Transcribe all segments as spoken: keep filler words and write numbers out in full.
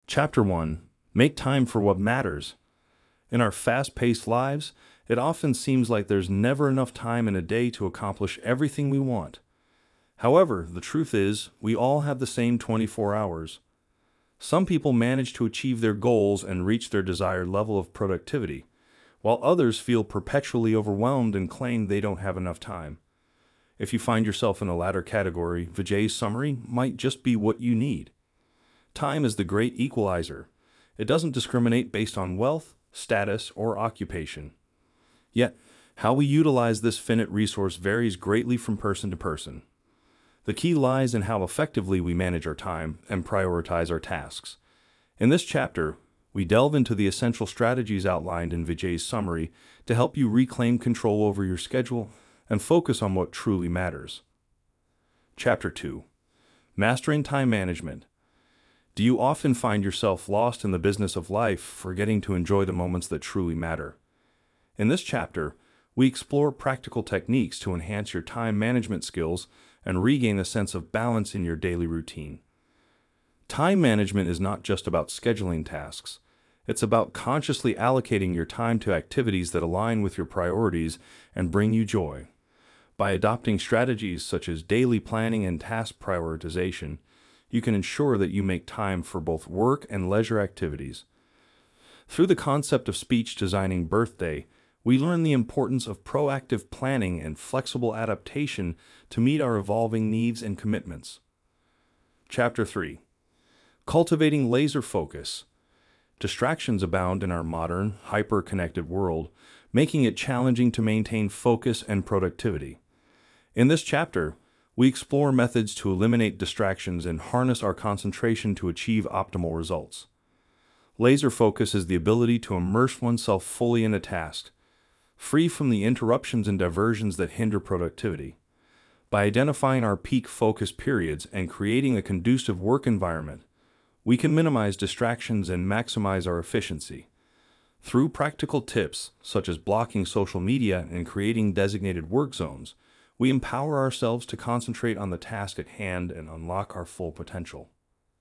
Chapter one. Make time for what matters. In our fast-paced lives, it often seems like there's never enough time in a day to accomplish everything we want. However, the truth is, we all have the same twenty-four hours. Some people manage to achieve their goals and reach their desired level of productivity, while others feel perpetually overwhelmed and claim they don't have enough time. If you find yourself in the latter category, Vijay's summary might just be what you need. Time is the great equalizer. It doesn't discriminate based on wealth, status, or occupation. Yet, how we utilize this finite resource varies greatly from person to person. The key lies in how effectively we manage our time and prioritize our tasks. In this chapter, we delve into the essential strategies outlined in Vijay's summary to help you reclaim control over your schedule and focus on what truly matters. Chapter two. Mastering Time Management. Do you often find yourself lost in the business of life, forgetting to enjoy the moments that truly matter? In this chapter, we explore practical techniques to enhance your time management skills and regain a sense of balance in your daily routine. Time management is not just about scheduling tasks. It's about consciously allocating your time to activities that align with your priorities and bring you joy. By adopting strategies such as daily planning and task prioritization, you can ensure that you make time for both work and leisure activities. Through the concept of speech designing birthday, we learn the importance of proactive planning and flexible adaptation to meet our evolving needs and commitments. Chapter three. Cultivating laser focus. Distractions abound in our modern, hyper-connected world, making it challenging to maintain focus and productivity. In this chapter, we explore methods to eliminate distractions and harness our concentration to achieve optimal results. Laser focus is the ability to immerse oneself fully in a task, free from the interruptions and diversions that hinder productivity. By identifying our peak focus periods and creating a conducive work environment, we can minimize distractions and maximize our efficiency. Through practical tips, such as blocking social media and creating designated work zones, we empower ourselves to concentrate on the task at hand and unlock our full potential.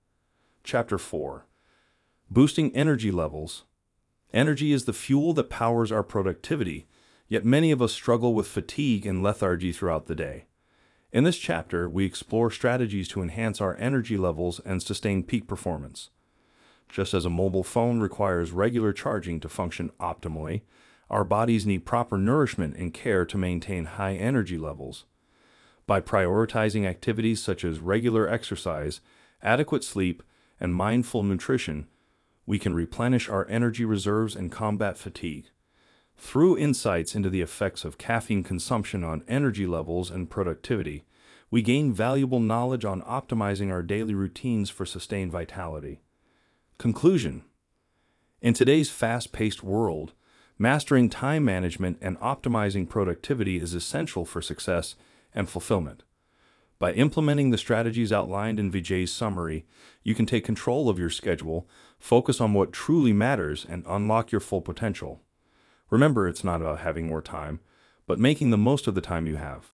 Chapter four. Boosting energy levels. Energy is the fuel that powers our productivity, yet many of us struggle with fatigue and lethargy throughout the day. In this chapter, we explore strategies to enhance our energy levels and sustain peak performance. Just as a mobile phone requires regular charging to function optimally, our bodies need proper nourishment and care to maintain high energy levels. By prioritizing activities such as regular exercise, adequate sleep, and mindful nutrition, we can replenish our energy reserves and combat fatigue. Through insights into the effects of caffeine consumption on energy levels and productivity, we gain valuable knowledge on optimizing our daily routines for sustained vitality. Conclusion. In today's fast-paced world, mastering time management and optimizing productivity is essential for success and fulfillment. By implementing the strategies outlined in Vijay's summary, you can take control of your schedule, focus on what truly matters, and unlock your full potential. Remember, it's not about having more time, but making the most of the time you have.